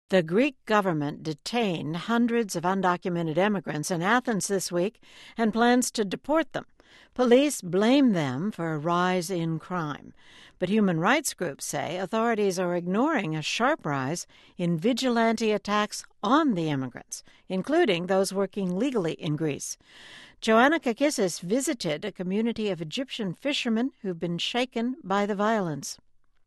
The Greek government detained hundreds of undocumented immigrants in Athens this week and plans to deport them. Police blame them for a rise in crime. But human rights groups say authorities are ignoring a sharp rise in vigilante attacks on the immigrants, including those working legally in Greece. Joanna Kakissis visited a community of Egyptian fishermen who've been shaken by the violence.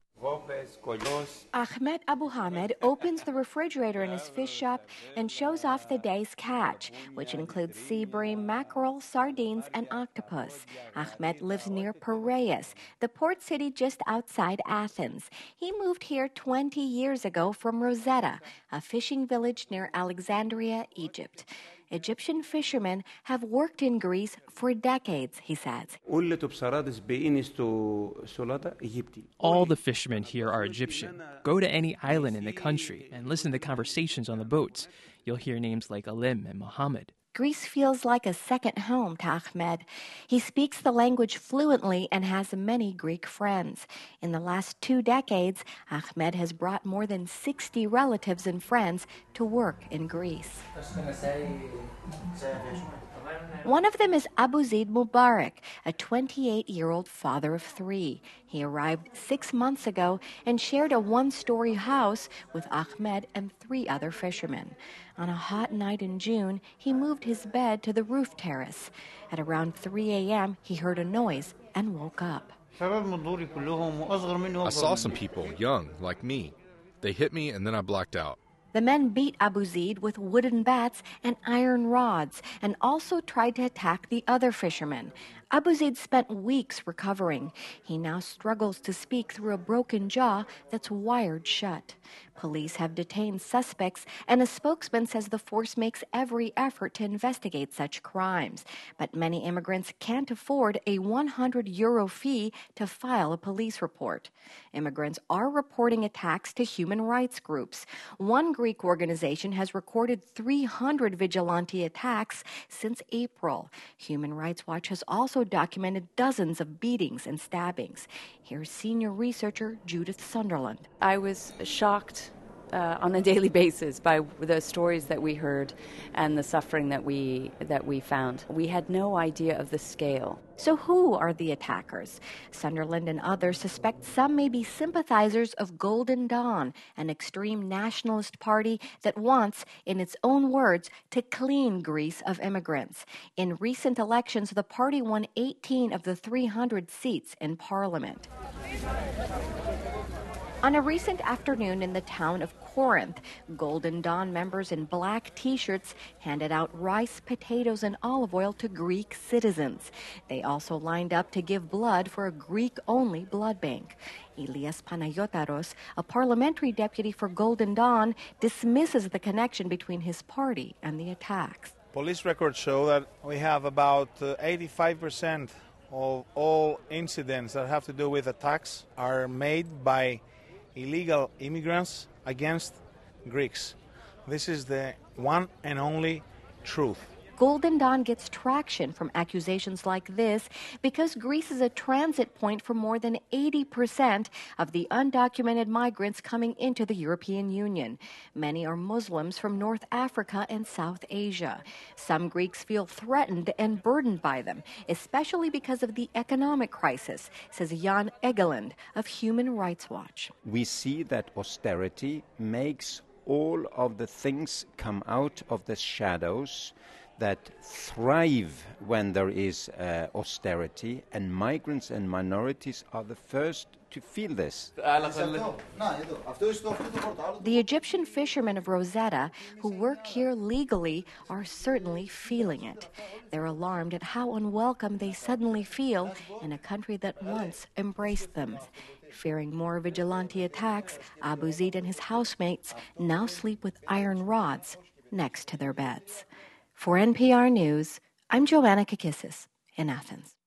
Ahmed Abu Hamed opens the refrigerator in his fish shop and shows off the day's catch, which includes sea bream, mackerel, sardines, and octopus. Ahmed lives near Piraeus, the port city just outside Athens. He moved here 20 years ago from Rosetta, a fishing village near Alexandria, Egypt. Egyptian fishermen have worked in Greece for decades, he says. All the fishermen here are Egyptian. Go to any island in the country and listen to conversations on the boats. You'll hear names like Alim and Mohammed. Greece feels like a second home to Ahmed. He speaks the language fluently and has many Greek friends. In the last 2 decades, Ahmed has brought more than 60 relatives and friends to work in Greece. One of them is Abu Zaid Mubarak, a 28-year-old father of 3. He arrived 6 months ago and shared a 1-story house with Ahmed and 3 other fishermen. On a hot night in June, he moved his bed to the roof terrace. At around 3 a.m., he heard a noise and woke up. I saw some people, young, like me. They hit me and then I blacked out. The men beat Abu Zaid with wooden bats and iron rods and also tried to attack the other fishermen. Abu Zaid spent weeks recovering. He now struggles to speak through a broken jaw that's wired shut. Police have detained suspects, and a spokesman says the force makes every effort to investigate such crimes. But many immigrants can't afford a €100 fee to file a police report. Immigrants are reporting attacks to human rights groups. One Greek organization has recorded 300 vigilante attacks since April. Human Rights Watch has also documented dozens of beatings and stabbings. Here's senior researcher Judith Sunderland. I was shocked on a daily basis by the stories that we heard and the suffering that we found. We had no idea of the scale. So who are the attackers? Sunderland and others suspect some may be sympathizers of Golden Dawn, an extreme nationalist party that wants, in its own words, to clean Greece of immigrants. In recent elections, the party won 18 of the 300 seats in parliament. On a recent afternoon in the town of Corinth, Golden Dawn members in black T-shirts handed out rice, potatoes, and olive oil to Greek citizens. They also lined up to give blood for a Greek-only blood bank. Elias Panayotaros, a parliamentary deputy for Golden Dawn, dismisses the connection between his party and the attacks. Police records show that we have about 85% of all incidents that have to do with attacks are made by illegal immigrants against Greeks. This is the one and only truth. Golden Dawn gets traction from accusations like this because Greece is a transit point for more than 80% of the undocumented migrants coming into the European Union. Many are Muslims from North Africa and South Asia. Some Greeks feel threatened and burdened by them, especially because of the economic crisis, says Jan Egeland of Human Rights Watch. We see that austerity makes all of the things come out of the shadows that thrive when there is austerity, and migrants and minorities are the first to feel this. The Egyptian fishermen of Rosetta, who work here legally, are certainly feeling it. They're alarmed at how unwelcome they suddenly feel in a country that once embraced them. Fearing more vigilante attacks, Abu Zaid and his housemates now sleep with iron rods next to their beds. For NPR News, I'm Joanna Kakissis in Athens.